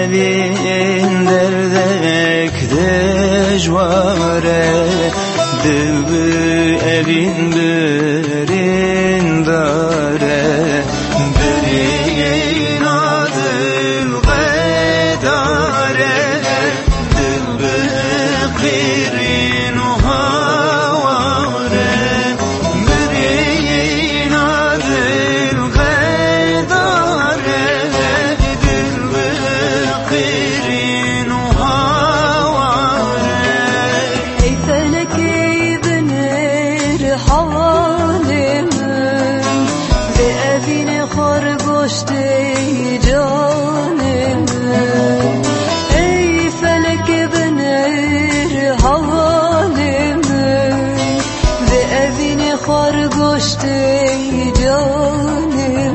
evin derdek dejvare, dil bu evin birindare, birin adil qedare, dil bu qirin havare, birin adil qedare, dil bu qirin havare. Ey felek ey binir halimin, ve evine خرگشت جانم. ای فلک بنر حالم، و evine خرگشت جانم.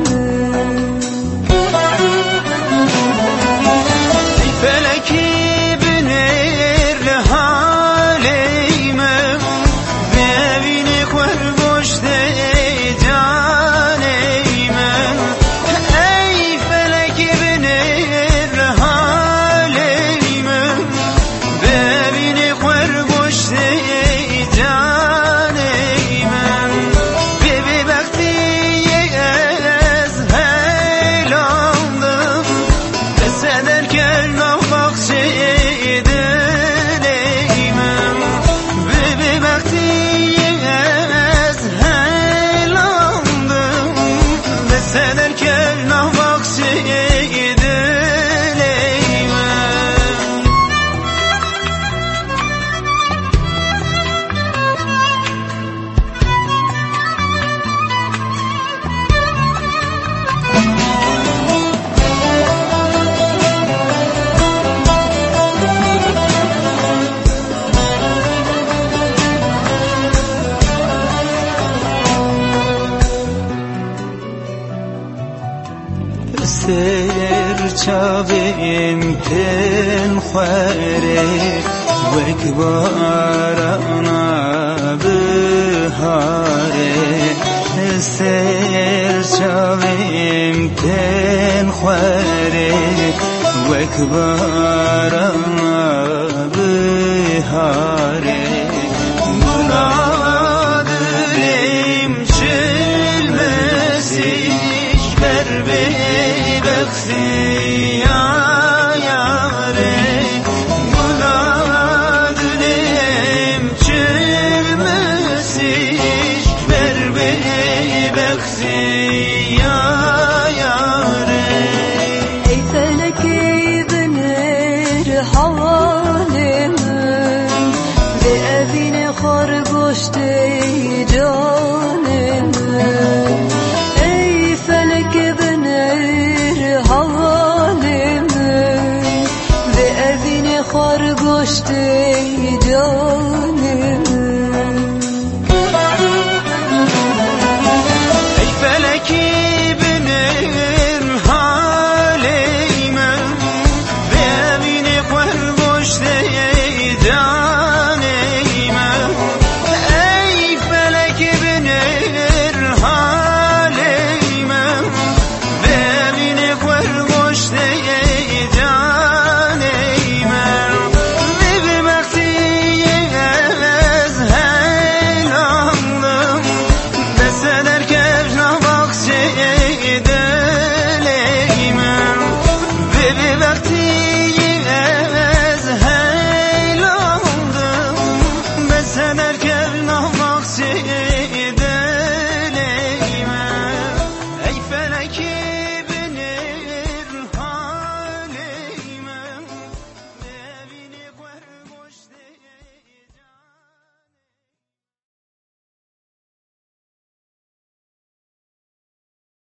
ای فلکی بنر حالیم، و evine خرگشت جانم. ای فلکی بنر حالیم، و evine خرگشت جانم. به وقتی از هیلاندم، به صدر کردم بخش دلیم. به وقتی از هیلاندم، به صدر کردم بخش دلیم. سر چاویم پن خواره، وک بارانا بهاره. سر چاویم پن خواره، وک بارانا بهاره. مرادیم چلمسیش بر بخشی یا یاره. مرادیم چلمسیش بر بخشی یا یاره. ای فلک ای بنر حالم، و evine خرگشت جانم. ای فلک بنر حالم، و evine خرگشت جانم.